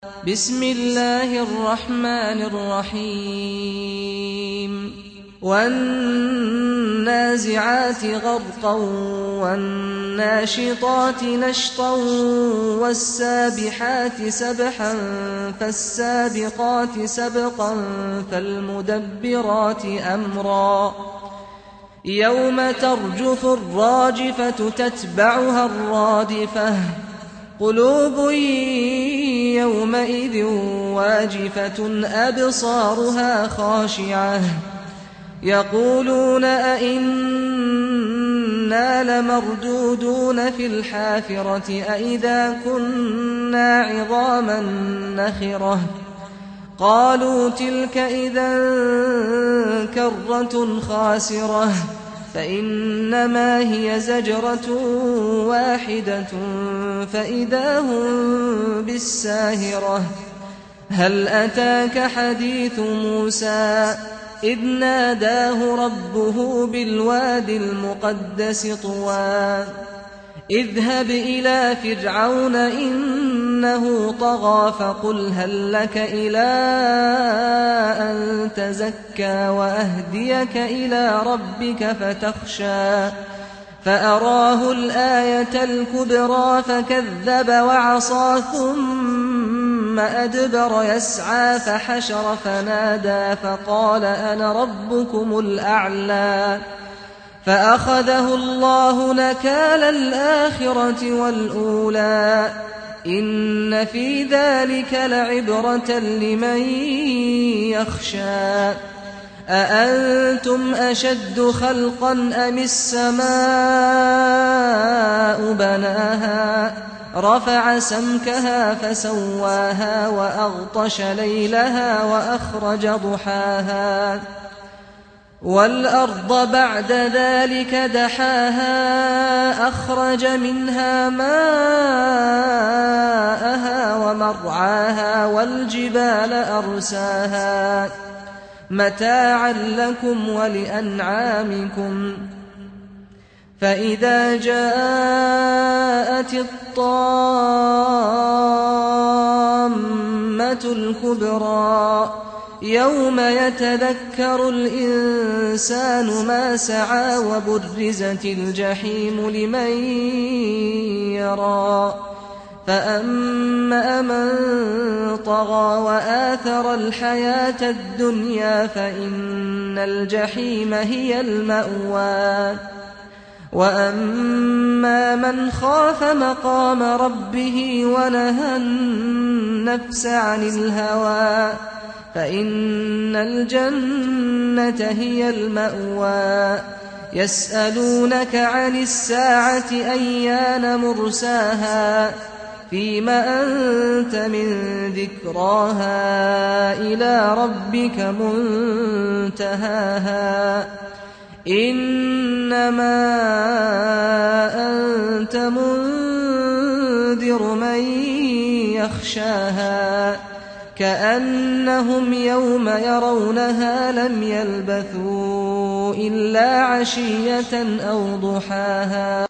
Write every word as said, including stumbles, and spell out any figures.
بسم الله الرحمن الرحيم والنازعات غرقا والناشطات نشطا والسابحات سبحا فالسابقات سبقا فالمدبرات أمرا يوم ترجف الراجفة تتبعها الرادفة قلوب يومئذ واجفة أبصارها خاشعة يقولون أئنا لمردودون في الحافرة أئذا كنا عظاما نخرة قالوا تلك إذا كرة خاسرة فإنما هي زجرة واحدة فإذا هم بالساهرة هل أتاك حديث موسى إذ ناداه ربه بالواد المقدس طوى اذهب إلى فرعون إنه طغى فقل هل لك إلى أن تزكى وأهديك إلى ربك فتخشى فأراه الآية الكبرى فكذب وعصى ثم أدبر يسعى فحشر فنادى فقال أنا ربكم الأعلى فأخذه الله نكال الآخرة والأولى إن في ذلك لعبرة لمن يخشى أأنتم أشد خلقا أم السماء بناها رفع سمكها فسواها وأغطش ليلها وأخرج ضحاها والأرض بعد ذلك دحاها أخرج منها ماءها ومرعاها والجبال أرساها متاعا لكم ولأنعامكم فإذا جاءت الطامة الكبرى يوم يتذكر الإنسان ما سعى وبرزت الجحيم لمن يرى فأما من طغى وآثر الحياة الدنيا فإن الجحيم هي المأوى وأما من خاف مقام ربه ونهى النفس عن الهوى فإن الجنة هي المأوى يسألونك عن الساعة أيان مرساها فيم أنت من ذكراها إلى ربك منتهاها إنما أنت منذر من يخشاها كأنهم يوم يرونها لم يلبثوا إلا عشية أو ضحاها.